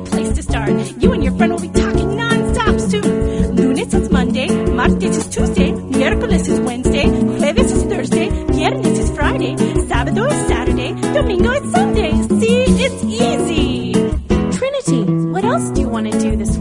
great place to start. You and your friend will be talking non-stop soon. Lunes is Monday, martes is Tuesday, miércoles is Wednesday, jueves is Thursday, viernes is Friday, sábado is Saturday, domingo is Sunday. See, it's easy. Trinity, what else do you want to do this